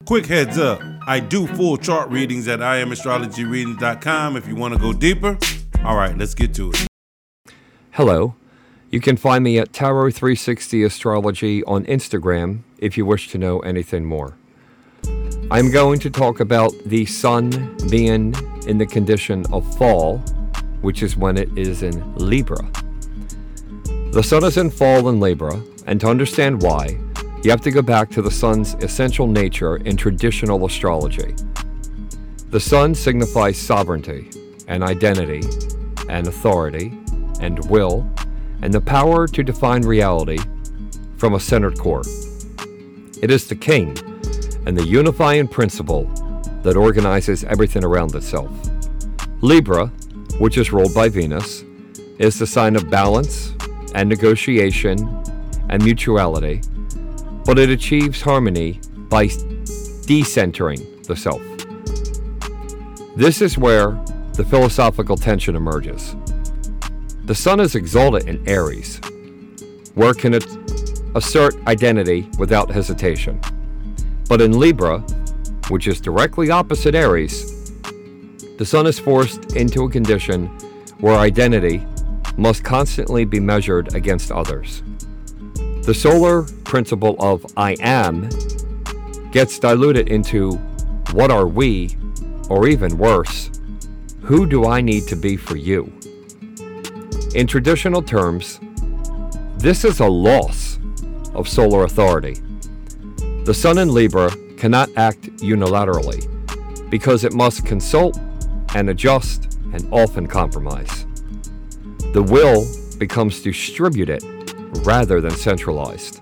Quick heads up, I do full chart readings at IamAstrologyReadings.com if you want to go deeper. All right, let's get to it. Hello. You can find me at Tarot360 Astrology on Instagram if you wish to know anything more. I'm going to talk about the sun being in the condition of fall, which is when it is in Libra. The sun is in fall in Libra, and to understand why, you have to go back to the sun's essential nature in traditional astrology. The sun signifies sovereignty and identity and authority and will and the power to define reality from a centered core. It is the king and the unifying principle that organizes everything around itself. Libra, which is ruled by Venus, is the sign of balance and negotiation and mutuality, but it achieves harmony by decentering the self. This is where the philosophical tension emerges. The sun is exalted in Aries, where it can assert identity without hesitation. But in Libra, which is directly opposite Aries, the sun is forced into a condition where identity must constantly be measured against others. The solar principle of I am gets diluted into what are we, or even worse, who do I need to be for you? In traditional terms, this is a loss of solar authority. The sun in Libra cannot act unilaterally because it must consult and adjust and often compromise. The will becomes distributed rather than centralized.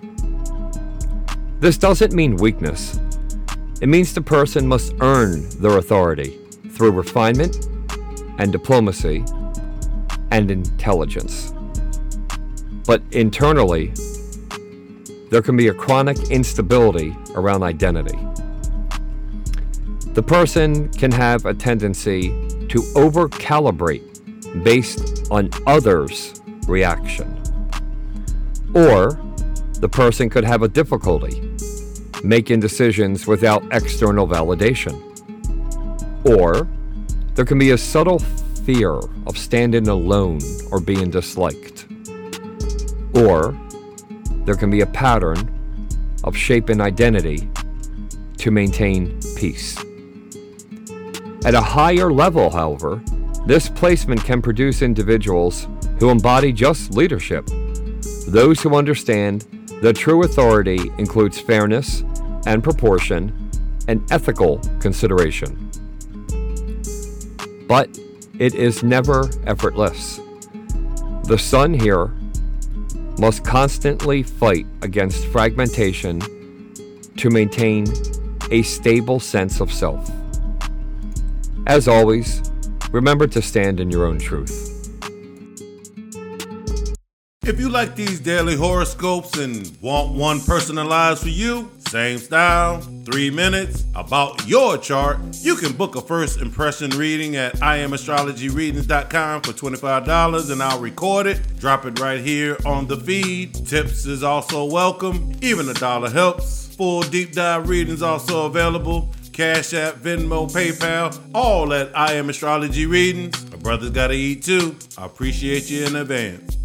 This doesn't mean weakness. It means the person must earn their authority through refinement and diplomacy and intelligence. But internally, there can be a chronic instability around identity. The person can have a tendency to over-calibrate based on others' reaction. Or the person could have a difficulty making decisions without external validation. Or there can be a subtle fear of standing alone or being disliked. Or there can be a pattern of shaping identity to maintain peace. At a higher level, however, this placement can produce individuals who embody just leadership, those who understand that true authority includes fairness and proportion and ethical consideration. But it is never effortless. The sun here must constantly fight against fragmentation to maintain a stable sense of self. As always, remember to stand in your own truth. If you like these daily horoscopes and want one personalized for you, same style, 3 minutes, about your chart, you can book a first impression reading at IamAstrologyReadings.com for $25 and I'll record it, drop it right here on the feed. Tips is also welcome, even $1 helps. Full deep dive readings also available. Cash App, Venmo, PayPal, all at I Am Astrology Readings. My brother's gotta eat too. I appreciate you in advance.